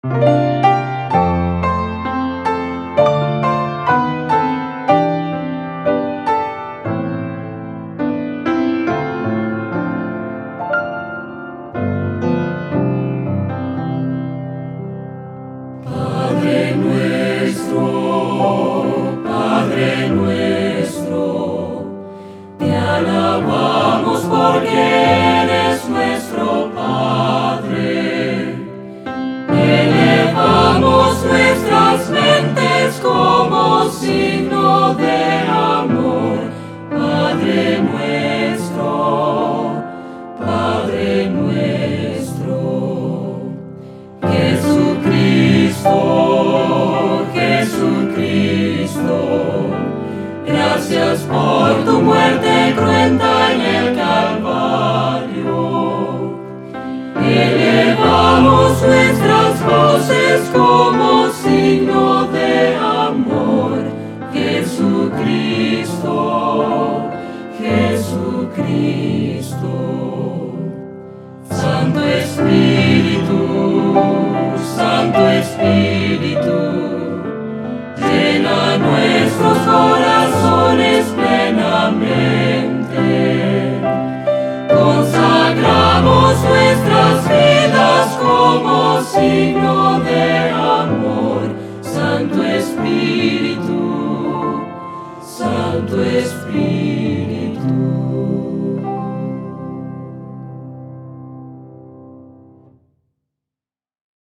Padre nuestro, te alabamos porque eres nuestro Padre. Elevamos nuestras mentes como signo de amor, Padre nuestro, Padre nuestro. Jesucristo, gracias por tu muerte cruenta en el Calvario. Elevamos nuestras voces como signo de amor, Jesucristo, Jesucristo. Santo Espíritu, llena nuestros corazones plenamente. Consagramos nuestras vidas como signo de amor, Santo Espíritu, Santo Espíritu.